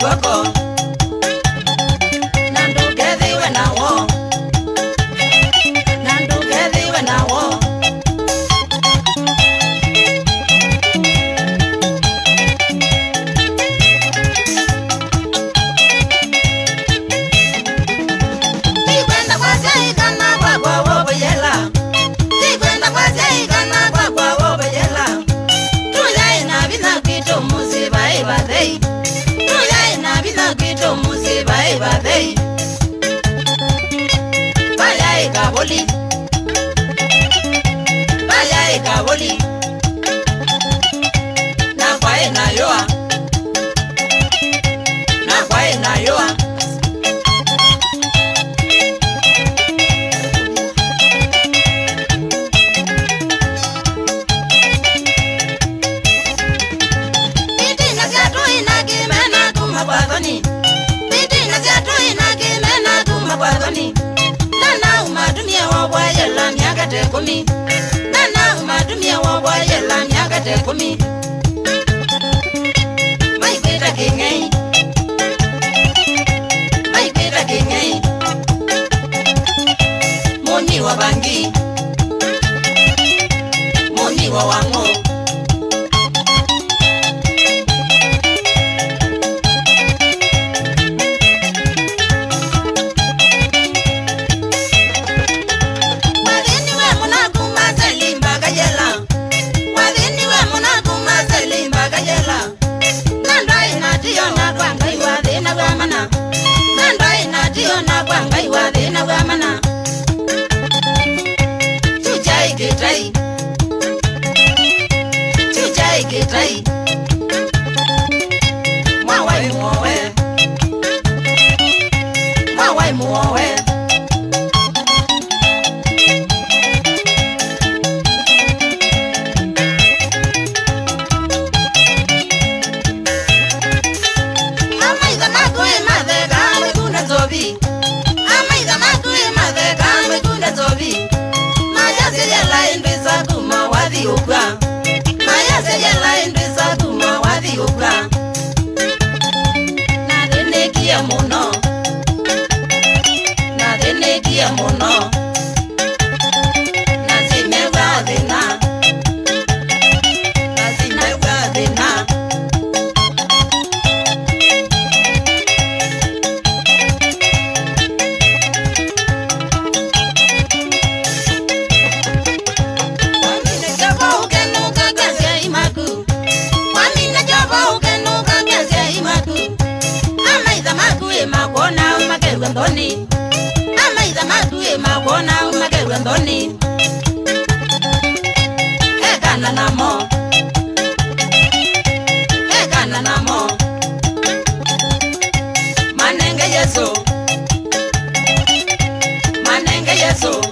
kwako nandu kethiwe nawo nandu kethiwe nawo Tikwenda kwa seikana kwa kwa woboyela Tikwenda kwa seikana kwa kwa woboyela Tuyai na bina kwito musiba ibadei Tuyai na bina kwito musiba ibadei Bayai kaboli Bayai kaboli Na kwae na yoa Na kwae na yoa Bidina zetu inakimena kumabwadhani Nana umadumia wabwayela miaka tekumi Nana umadumia wabwayela miaka tekumi Maipita kingei Maipita kingei Moni wa bangi Moni wa wango Chujai kitai Mwawai muowe Mwawai muowe Amaiza makue madhega wekuna zobi Amaiza makue madhega wekuna zobi Mayasiyela indwisa kuma wadhi ukwa Mayasiyela indwisa kuma wadhi ukwa Nadenekia muno Nadenekia muno Nazimewa dhina Nazimewa dhina Makona umagerwa ndoni Amaiza makue makona umagerwa ndoni Ekana namo Ekana namo Manenge Yesu Manenge Yesu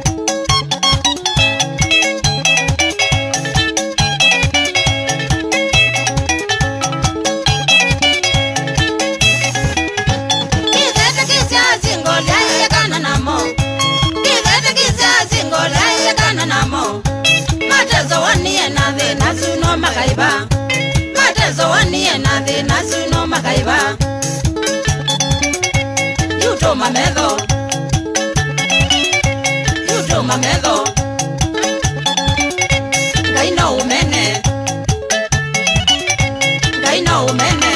Matezo waniye na the nasuno makaiba Matezo waniye na the nasuno makaiba Yuto mamedo Yuto mamedo Gaino umene Gaino umene